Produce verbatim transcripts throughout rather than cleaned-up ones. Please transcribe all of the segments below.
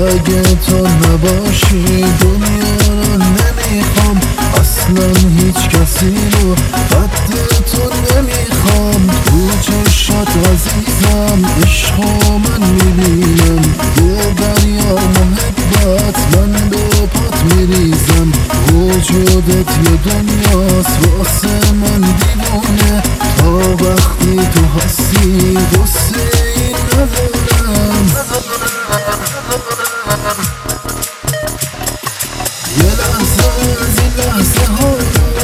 اگه تو نباشی دنیا رو نمیخوام، اصلا هیچ کسی رو قد تو نمیخوام. تو چشات عزیزم عشقو من میبینم، یه دریا محبت من به پات میریزم. وجودت یه دنیاست واسه من دیوونه، تا وقتی تو هستی قصه این ندارم. یه لحظه از این لحظه ها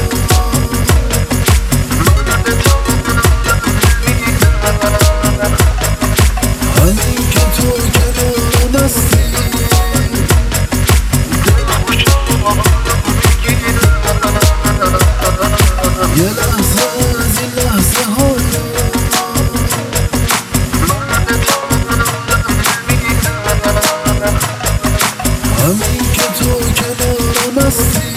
همین که تو کنارم هستی، یه لحظه از این لحظه ها همین که تو کنارم هستی،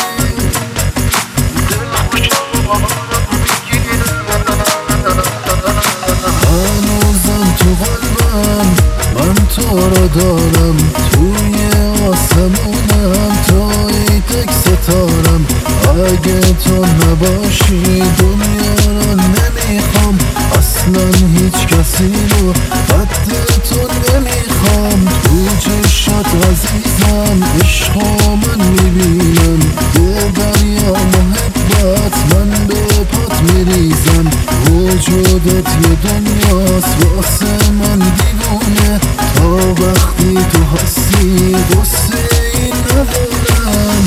هنوزم تو قلبم من تو رو دارم، توی آسمونم توی تک ستارم. اگه تو نباشی دنیا رو نمیخوام، اصلا هیچ کسی رو قد تو نمیخوام. تو چشات عزیزم عشقو من میبینم، یه دریا محبت من به پات میریزم. وجودت یه دنیاست واسه من دیوونه، تا وقتی تو هستی قصه این ندارم.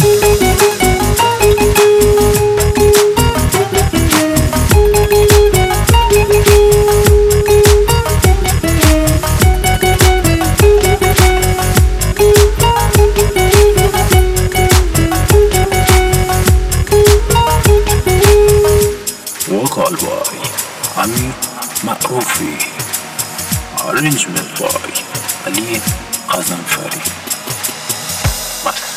وكال باي عمي معروفي arrangement باي علي قزنفري. بس